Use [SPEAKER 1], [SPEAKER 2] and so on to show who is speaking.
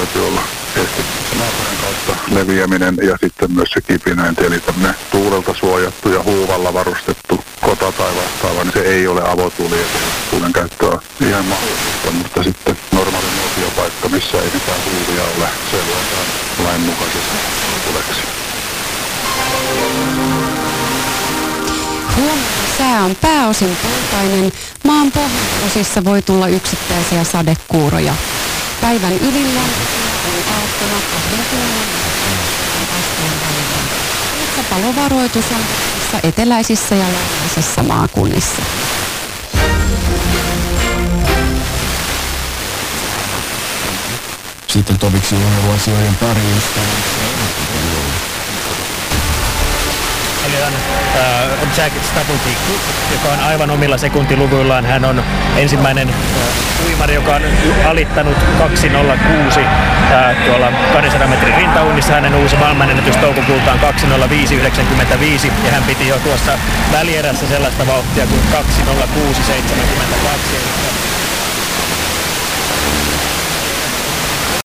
[SPEAKER 1] täytyy olla estetty naapurin kautta leviäminen ja sitten myös se kipinöinti, eli tämmöinen tuulelta suojattu ja huuvalla varustettu kota tai vastaava, niin se ei ole avotuli ja tuulen käyttö on ihan mahdollista, mutta sitten normaali nuotiopaikka, missä ei mitään huuvia ole, se luetaan lainmukaisesti tuleksi.
[SPEAKER 2] Huomioon sää on pääosin tuultainen. Maan pohjoisosissa voi tulla yksittäisiä sadekuuroja. Päivän ylillä on aattona 20 palovaroitus on eteläisissä ja länsissä maakunnissa.
[SPEAKER 3] Sitten toviksi urheiluasioiden pari
[SPEAKER 4] Eli on Jack Stapleton, joka on aivan omilla sekuntiluvuillaan. Hän on ensimmäinen uimari, joka on alittanut 2.06 tuolla 200 metrin rintaunnissa. Hänen uusi maailmanennätys toukokuulta on 2.05.95 ja hän piti jo tuossa välierässä sellaista vauhtia kuin 2.06.72.